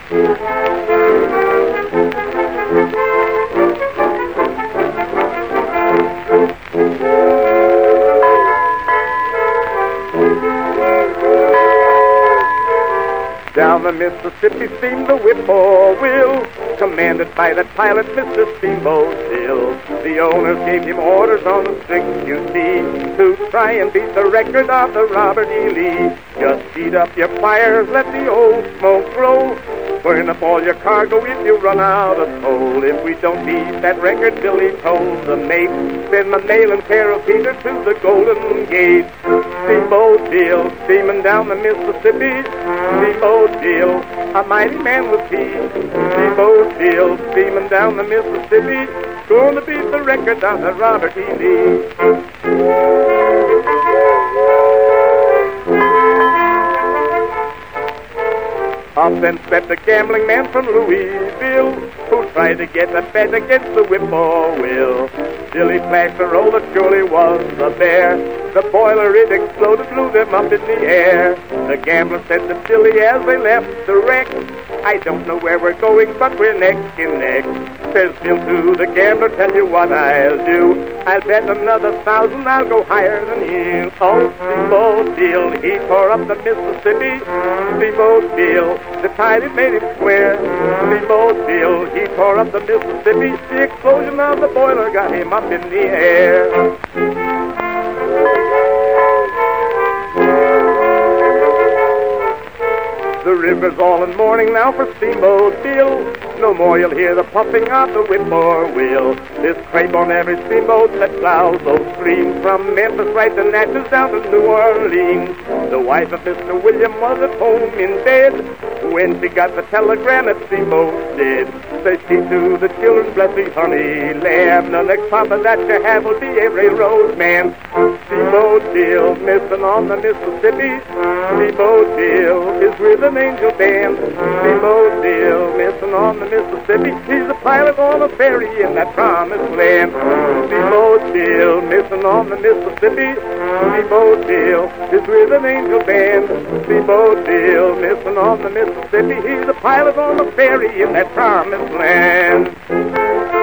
Down the Mississippi steamed the whippoorwill, commanded by that pilot, Mr. Steamboat Bill. The owners gave him orders on the strict QT to try and beat the record of the Robert E. Lee. Just heat up your fires, let the old smoke grow. Burn up all your cargo if you run out of coal. If we don't beat that record, Billy told the mate, send my mail and care of Peter to the Golden Gate. Steamboat Bill, steaming down the Mississippi. Steamboat Bill, a mighty man was he. Steamboat Bill, steaming down the Mississippi, gonna beat the record of the Robert E. Lee. Up then stepped a gambling man from Louisville, who tried to get a bet against the whippoorwill. Billy flashed a roll that surely was a bear. The boiler, it exploded, blew them up in the air. The gambler said to Billy as they left the wreck, I don't know where we're going, but we're neck and neck. Says Bill to the gambler, tell you what I'll do. I'll bet another 1,000, I'll go higher than you. Oh, Steamboat Bill, he tore up the Mississippi. Steamboat Bill, the tide it made him swear. Steamboat Bill, he tore up the Mississippi. The explosion of the boiler got him up in the air. The river's all in mourning now for Steamboat Bill. No more you'll hear the puffing of the whippoorwill. This crepe on every steamboat that plows those streams from Memphis right to Natchez down to New Orleans. The wife of Mr. William was at home in bed when she got the telegram that Steamboat did. Says she to the children, bless thee, honey lamb. The next papa that you have will be a railroad man. Steamboat Bill, missing on the Mississippi. Steamboat Bill is with an angel band. Steamboat Bill, missing on the Mississippi. He's a pilot on a ferry in that promised land. Steamboat Bill, missing on the Mississippi. Steamboat Bill is with an angel band. Steamboat Bill, missing on the Mississippi. He's a pilot on a ferry in that promised land.